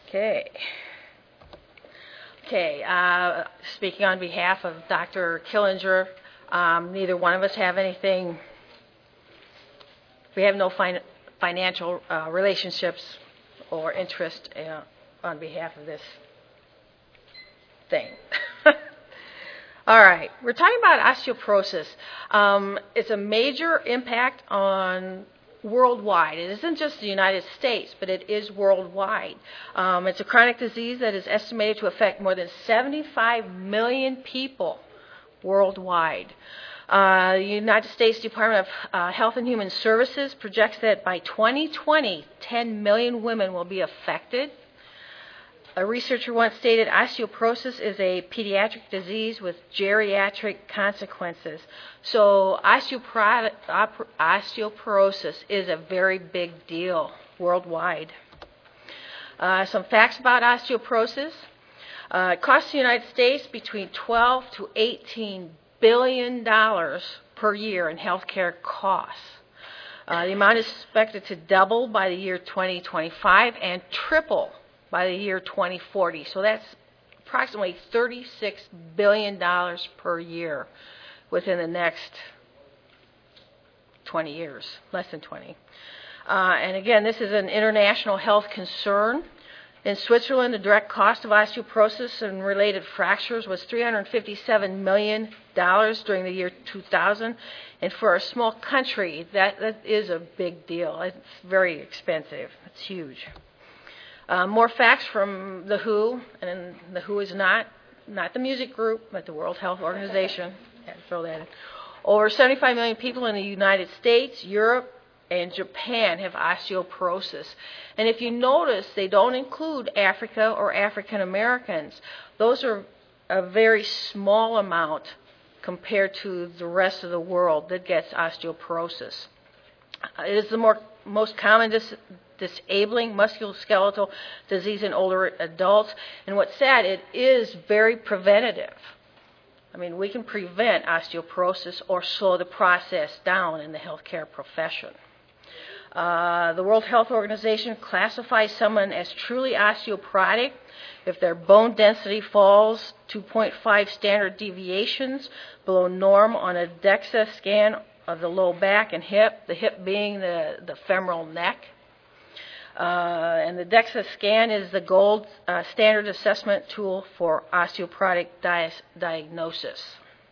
Okay. Okay. Speaking on behalf of Dr. Killinger, neither one of us have anything. We have no financial relationships or interest on behalf of this thing. All right. We're talking about osteoporosis. It's a major impact on worldwide. It isn't just the United States, but it is worldwide. It's a chronic disease that is estimated to affect more than 75 million people worldwide. The United States Department of Health and Human Services projects that by 2020, 10 million women will be affected. A researcher once stated osteoporosis is a pediatric disease with geriatric consequences. So osteoporosis is a very big deal worldwide. Some facts about osteoporosis. It costs the United States between $12 to $18 billion per year in healthcare costs. The amount is expected to double by the year 2025 and triple by the year 2040. So that's approximately $36 billion per year within the next 20 years, less than 20. And again, this is an international health concern. In Switzerland, the direct cost of osteoporosis and related fractures was $357 million during the year 2000. And for a small country, that is a big deal. It's very expensive. It's huge. More facts from the WHO, and the WHO is not the music group, but the World Health Organization. I had to throw that in. Over 75 million people in the United States, Europe, and Japan have osteoporosis. And if you notice, they don't include Africa or African Americans. Those are a very small amount compared to the rest of the world that gets osteoporosis. It is the most common disabling musculoskeletal disease in older adults. And what's sad, it is very preventative. I mean, we can prevent osteoporosis or slow the process down in the healthcare profession. The World Health Organization classifies someone as truly osteoporotic if their bone density falls 2.5 standard deviations below norm on a DEXA scan of the low back and hip, the hip being the femoral neck. And the DEXA scan is the gold standard assessment tool for osteoporotic diagnosis.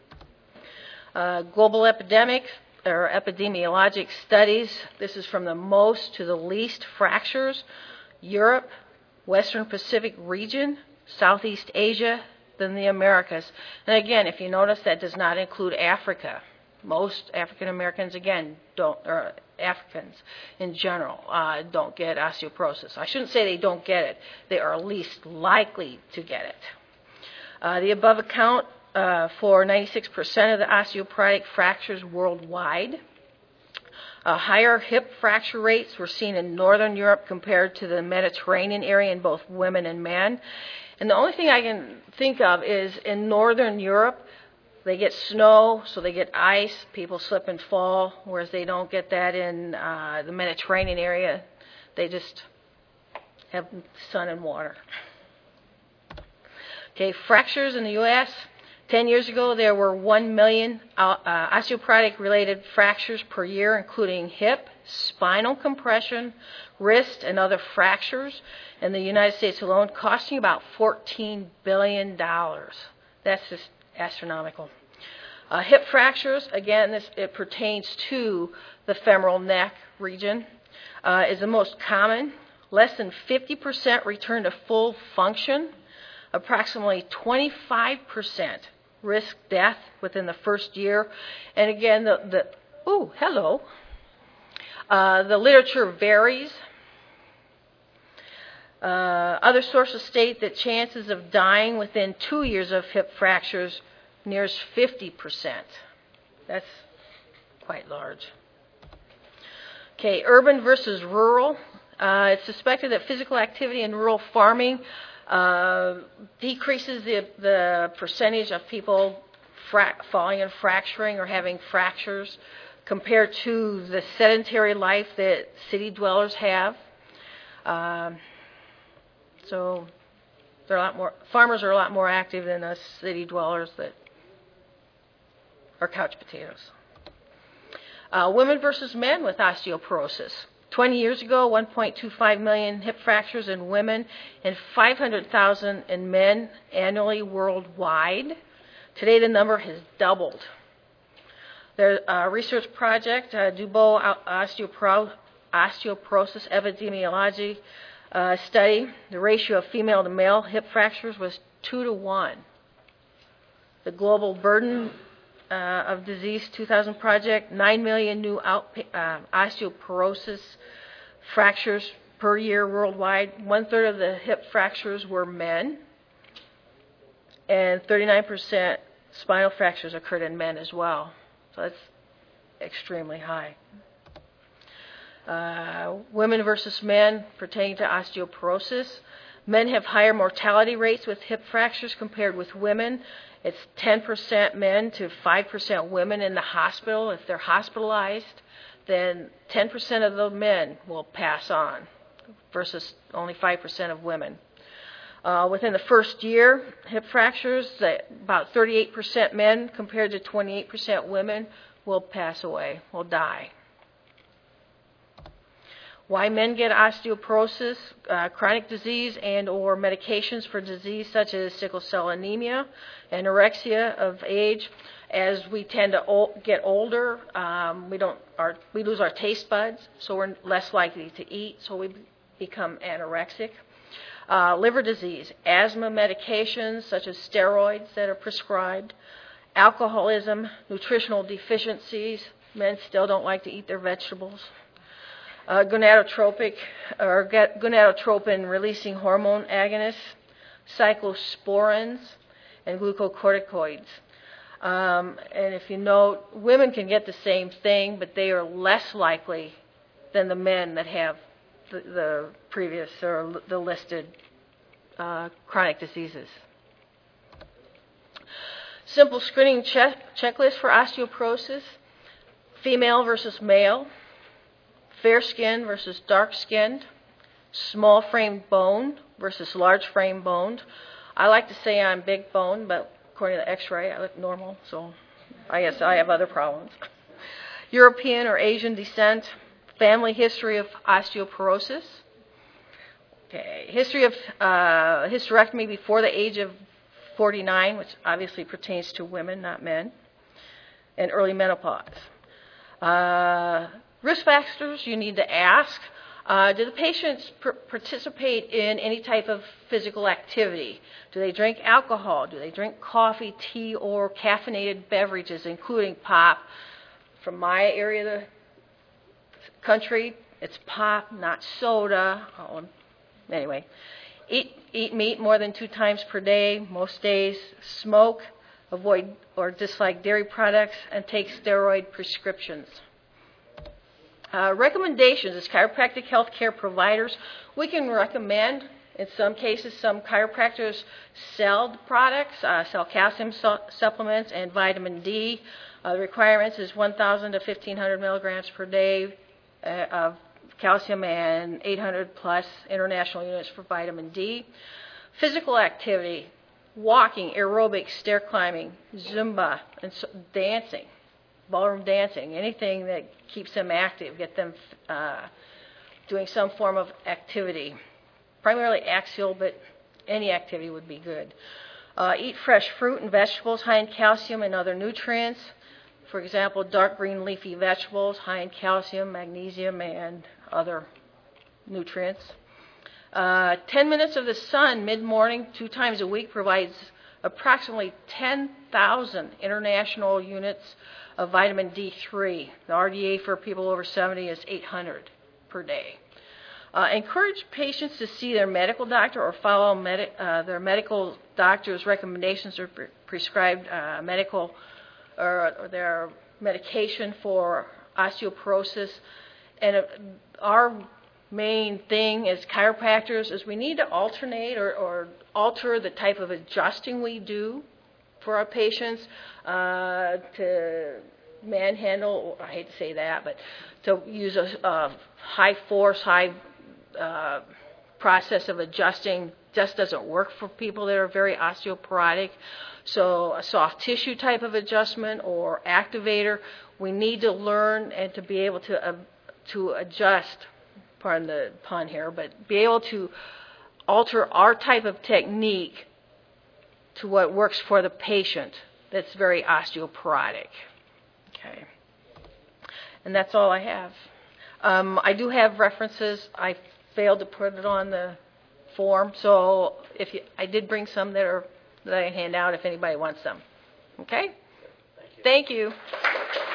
Global epidemic or epidemiologic studies. This is from the most to the least fractures. Europe, Western Pacific region, Southeast Asia, then the Americas. And again, if you notice, that does not include Africa. Most African Americans, again, or Africans in general, don't get osteoporosis. I shouldn't say they don't get it. They are least likely to get it. The above account for 96% of the osteoporotic fractures worldwide. Higher hip fracture rates were seen in Northern Europe compared to the Mediterranean area in both women and men. And the only thing I can think of is in Northern Europe, they get snow, so they get ice. People slip and fall, whereas they don't get that in the Mediterranean area. They just have sun and water. Okay, fractures in the U.S. 10 years ago, there were 1 million osteoporotic-related fractures per year, including hip, spinal compression, wrist, and other fractures. In the United States alone, costing about $14 billion. That's just astronomical. Hip fractures, again, it pertains to the femoral neck region, is the most common. Less than 50% return to full function. Approximately 25% risk death within the first year. And again, the literature varies. Other sources state that chances of dying within 2 years of hip fractures nears 50%. That's quite large. Okay, urban versus rural. It's suspected that physical activity in rural farming decreases the percentage of people falling and fracturing or having fractures compared to the sedentary life that city dwellers have. So farmers are a lot more active than us city dwellers that are couch potatoes. Women versus men with osteoporosis. 20 years ago, 1.25 million hip fractures in women and 500,000 in men annually worldwide. Today, the number has doubled. There's a research project, Dubois Osteoporosis Epidemiology study. The ratio of female to male hip fractures was 2 to 1. The Global Burden of Disease 2000 project, 9 million new osteoporosis fractures per year worldwide. 1/3 of the hip fractures were men, and 39% spinal fractures occurred in men as well. So that's extremely high. Women versus men pertaining to osteoporosis. Men have higher mortality rates with hip fractures compared with women. It's 10% men to 5% women in the hospital. If they're hospitalized, then 10% of the men will pass on versus only 5% of women. Within the first year, hip fractures, about 38% men compared to 28% women will pass away, will die. Why men get osteoporosis, chronic disease and or medications for disease such as sickle cell anemia, anorexia of age. As we tend to get older, we lose our taste buds, so we're less likely to eat, so we become anorexic. Liver disease, asthma medications such as steroids that are prescribed, alcoholism, nutritional deficiencies. Men still don't like to eat their vegetables. Gonadotropin-releasing hormone agonists, cyclosporins, and glucocorticoids. And if you note, women can get the same thing, but they are less likely than the men that have the previous or the listed chronic diseases. Simple screening checklist for osteoporosis: female versus male, fair skin versus dark skinned, small framed bone versus large framed bone. I like to say I'm big bone, but according to the x-ray, I look normal, so I guess I have other problems. European or Asian descent, family history of osteoporosis. Okay, history of hysterectomy before the age of 49, which obviously pertains to women, not men, and early menopause. Risk factors you need to ask. Do the patients participate in any type of physical activity? Do they drink alcohol? Do they drink coffee, tea, or caffeinated beverages, including pop? From my area of the country, it's pop, not soda. Anyway, eat meat more than 2 times per day, most days. Smoke, avoid or dislike dairy products, and take steroid prescriptions. Recommendations as chiropractic health care providers, we can recommend, in some cases, some chiropractors sell products, sell calcium supplements and vitamin D. The requirements is 1,000 to 1,500 milligrams per day of calcium and 800 plus international units for vitamin D. Physical activity, walking, aerobics, stair climbing, Zumba, and dancing. Ballroom dancing, anything that keeps them active, get them doing some form of activity. Primarily axial, but any activity would be good. Eat fresh fruit and vegetables high in calcium and other nutrients. For example, dark green leafy vegetables high in calcium, magnesium, and other nutrients. 10 minutes of the sun mid-morning 2 times a week provides approximately 10,000 international units of vitamin D3. The RDA for people over 70 is 800 per day. Encourage patients to see their medical doctor or follow their medical doctor's recommendations or prescribed medical or their medication for osteoporosis. And our main thing as chiropractors is we need to alternate or alter the type of adjusting we do for our patients to manhandle, I hate to say that, but to use a high force, high process of adjusting just doesn't work for people that are very osteoporotic. So a soft tissue type of adjustment or activator, we need to learn and to be able to adjust, pardon the pun here, but be able to alter our type of technique to what works for the patient that's very osteoporotic. Okay. And that's all I have. I do have references. I failed to put it on the form, so I did bring some that I can hand out if anybody wants them. Okay? Thank you. Thank you.